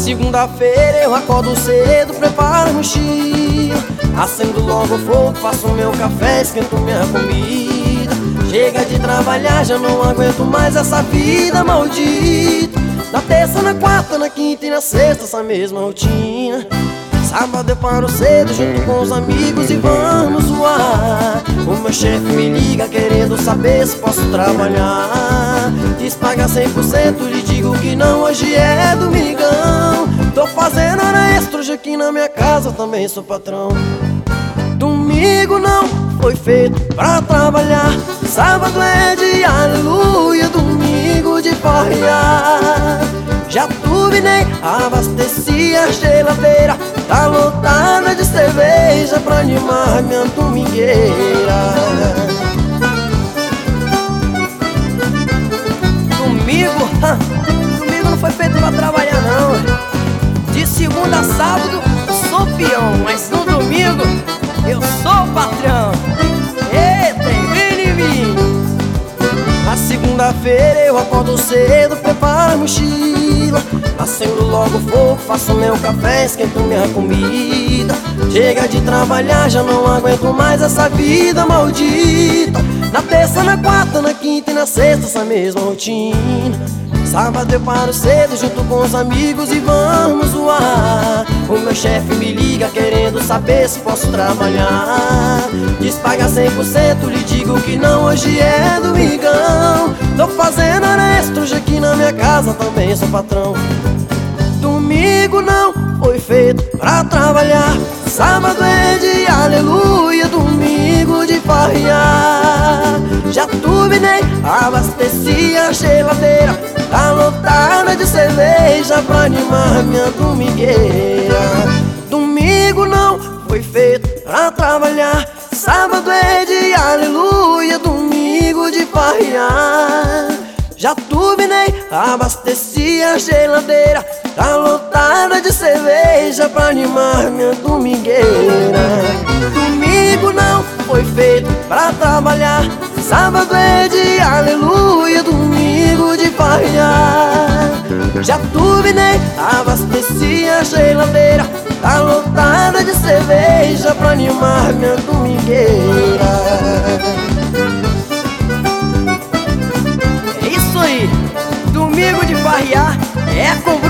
segunda-feira eu acordo cedo, preparo a mochila, acendo logo o fogo, faço meu café, esquento minha comida. Chega de trabalhar, já não aguento mais essa vida maldita. Na terça, na quarta, na quinta e na sexta, essa mesma rotina. Sábado eu paro cedo junto com os amigos e vamos zoar. O meu chefe me liga querendo saber se posso trabalhar. Diz paga 100%, lhe digo que não, hoje é domingão. Tô fazendo hora extra hoje aqui na minha casa, também sou patrão. Domingo não foi feito pra trabalhar, sábado é de aleluia, domingo de farrear. Já turbinei, abasteci a geladeira, tá lotada de cerveja pra animar minha domingueira. Domingo não foi feito pra trabalhar não. De segunda a sábado eu sou peão, mas no domingo eu sou patrão. Eita, vem em mim. Na segunda-feira eu acordo cedo, preparo a mochila, acendo logo o fogo, faço meu café, esquento minha comida. Chega de trabalhar, já não aguento mais essa vida maldita. Na terça, na quarta, na quinta e na sexta, essa mesma rotina. Sábado eu paro cedo junto com os amigos e vamos zoar. O meu chefe me liga querendo saber se posso trabalhar. Diz paga 100%, lhe digo que não, hoje é domingão. Tô fazendo hora extra hoje aqui na minha casa, também sou patrão. Domingo não foi feito pra trabalhar, sábado é de aleluia, domingo de farrear. Já turbinei, abasteci a geladeira, tá lotada de cerveja pra animar minha domingueira. Domingo não foi feito pra trabalhar, sábado é de aleluia, domingo de farrear. Já turbinei, abasteci a geladeira, tá lotada de cerveja pra animar minha domingueira. Domingo não foi feito pra trabalhar, sábado é de aleluia, domingo de farrear. Já turbinei, abasteci a geladeira, tá lotada de cerveja pra animar minha domingueira. É isso aí, domingo de farrear é com